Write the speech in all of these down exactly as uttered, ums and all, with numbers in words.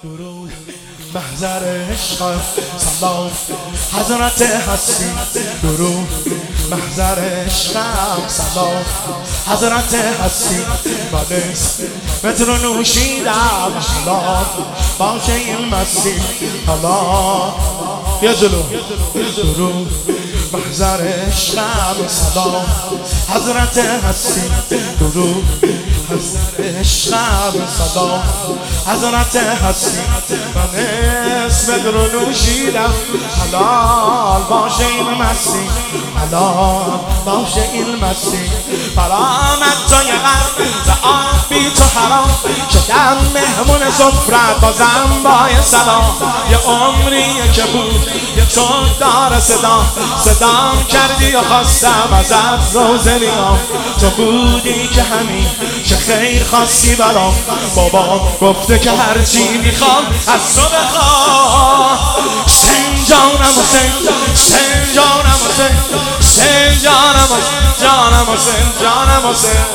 درود محضر عشق سلام حضرت هستی درود محضر عشق سلام حضرت هستی من متر و نوشیدم سلام باشه این مسیح حالا یا جلو درود محضر عشق سلام حضرت هستی درود محضر عشق سلام حضرت هستی من اسم درو نوشیدم حلال باشه این مسیح حلال باشه این مسیح برآمد جای قلب و آب بی تو حرام شدم مهمون سفرت بازم با سلام یه عمریه که بود یه تو دار صدا صدام کردی و خواستم ازت روزنیام تو بودی که همین چه خیر خواستی برام بابا گفته که هرچی میخوام از تو بخوام حسین جانم حسین حسین جانم حسین حسین جانم حسین جانم حسین جانم حسین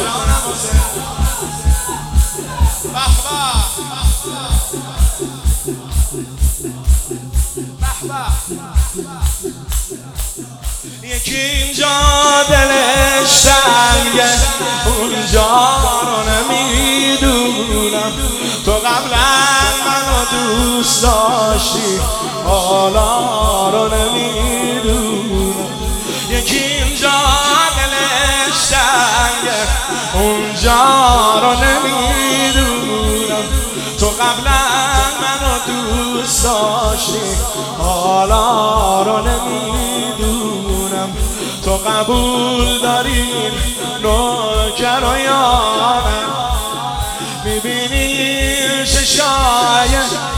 یکی اینجا دلش تنگه اونجا رو نمیدونم تو قبلا منو دوست داشتی حالا رو نمیدونم یکی اینجا دلش تنگه اونجا رو نمیدونم تو قبلا منو دوست داشتی حالا رو نمیدونم تو قبول داری نوکر و یارم میبینی ششای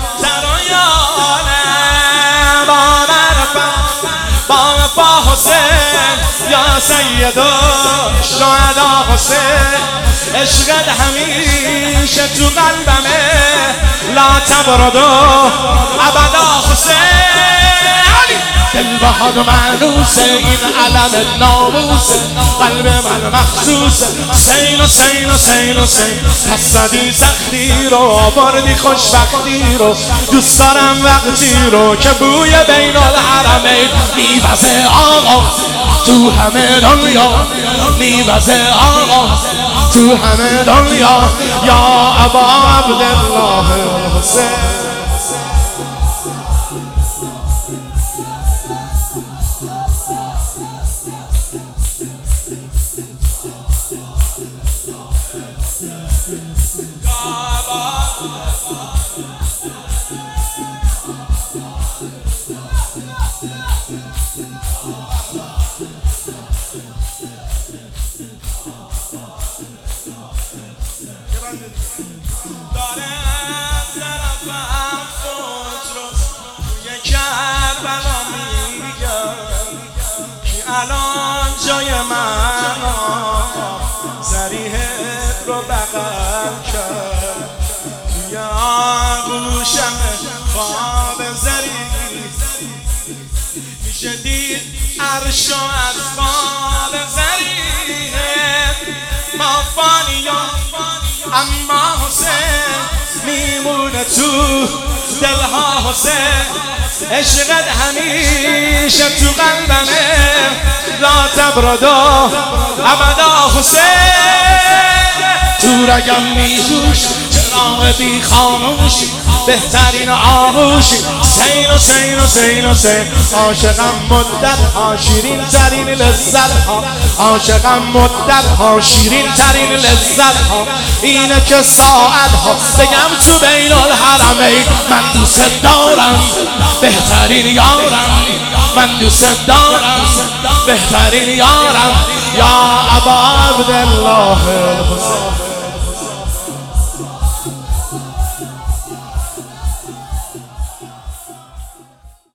ترایانم با مرفت با وفا حسین یا سید و شهدا حسین عشقت همیشه تو قلبمه لا تبرد ابدا حسین دل بهاد و معنوسه این علم ناموسه قلب من مخصوصه حسین حسین حسین حسین حسدی سختی رو آوردی خوشبختی رو دوست دارم وقتی رو که بوی بین الحرمین میوزه آقا تو همه دنیا میوزه آقا تو همه دنیا یا ابا عبدالله حسین دارم طرفم فوت رو توی کربلا میگم که الان جای من ضریحت رو بغل کرد توی آغوشم خواب ضریح میشه دید عرش و از خواب ضریحت ما فانیان اما حسین میمونه تو دلها حسین عشقت همیشه تو قلبمه لا تبردا ابدا حسین تو رگم میجوش چراغ بی خاموشی بهترین آغوشی حسین حسین حسین حسین عاشقم مدت ها شیرین ترین لذت ها عاشقم مدت ها شیرین ترین لذت ها اینه که ساعت ها بگم تو بین الحرمین من دوست دارم بهترین یارم من دوست دارم بهترین یارم یا ابا عبدالله حسین